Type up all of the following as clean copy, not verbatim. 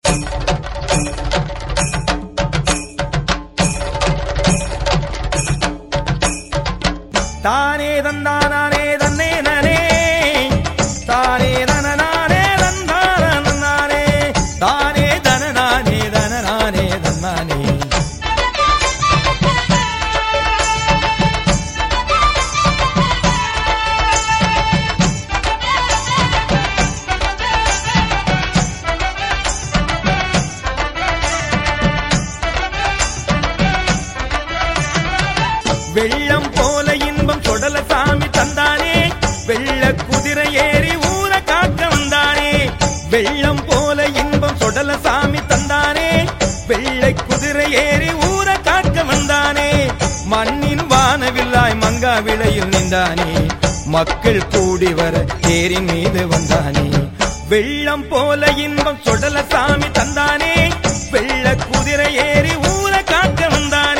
தானே தந்தானே தன்னே நனே தானே தனநானே தந்தானே தானே தனநானே தனநானே தன்னானே வெள்ளம் போல இன்பம் சொடல சாமி தந்தானே வெள்ள குதிரை ஏறி ஊர காக்க வந்தானே வெள்ளம் போல இன்பம் சொடல சாமி தந்தானே வெள்ளை குதிரை ஏறி ஊர காக்க வந்தானே மண்ணின் வானவில்லாய் மங்கா விளையில் நின்றானே மக்கள் கூடி வர தேரின் மீது வந்தானே வெள்ளம் போல இன்பம் சொடல சாமி தந்தானே வெள்ள குதிரை ஏறி ஊர காக்க வந்தானே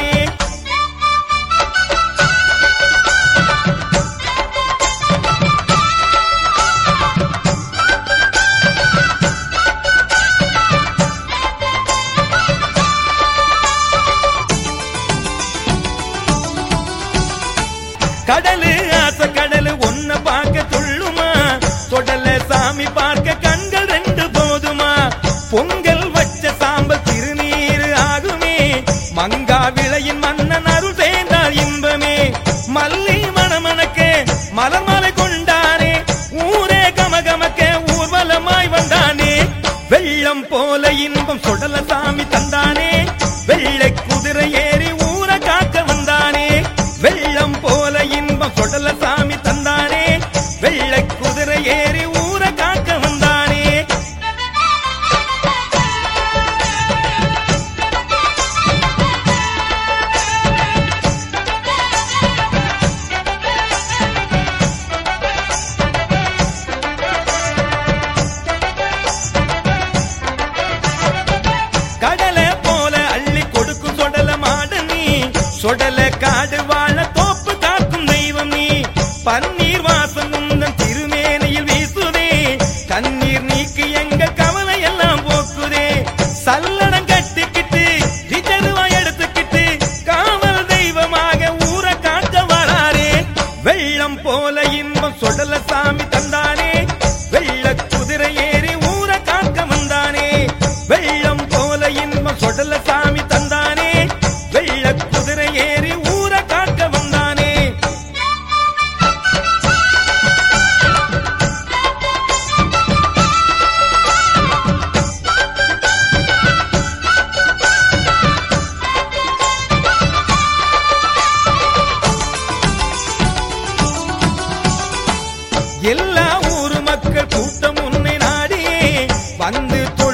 கடலு ஆச கடலு ஒன்ன பார்க்க சொல்லுமா சொடல சாமி பார்க்க கண்கள் ரெண்டு போதுமா பொங்கல் வச்ச சாம்பல் திருநீர் ஆகுமே மங்கா விளையின் மன்னன் அருள் சேர்ந்தால் இன்பமே மல்லி மணமணக்க மலர் மலை கொண்டானே ஊரே கமகமக்க ஊர்வலமாய் வந்தானே வெள்ளம் போல இன்பம் சொடல சாமி தந்தானே வெள்ளை குதிரை ஏறி ஊர காக்க வந்தானே வெள்ளம் போல இன்பம் சொடல சாமி தந்தானே வெள்ளை குதிரை ஏறி ஊர காக்க வந்தானே கடலை போல அள்ளி கொடுக்கும் சொடல மாடு நீ சொடல காடு வாழ தோப்பு காக்கும் தெய்வம் நீ பன்னீர் வாசம் உந்தன் திருமேனையில் வீசுதே கண்ணீர் நீக்கு எங்கள் கவலை எல்லாம் போக்குதே சல்லடம் கட்டிக்கிட்டு ரிஜர்வா எடுத்துக்கிட்டு காவல் தெய்வமாக ஊர காக்க வராரே வெள்ளம் போல இன்பம் சொடல சாமி தந்தானே வெள்ள குதிரை ஏறி ஊர காக்க வந்தானே வெள்ளம் போல இன்பம் சொடல சாமி தந்தானே வெள்ள குதிரை ஏறி ஊர காக்க வந்தானே எல்லா ஊரு மக்கள் கூட்டம் உன்னை நாடியே வந்து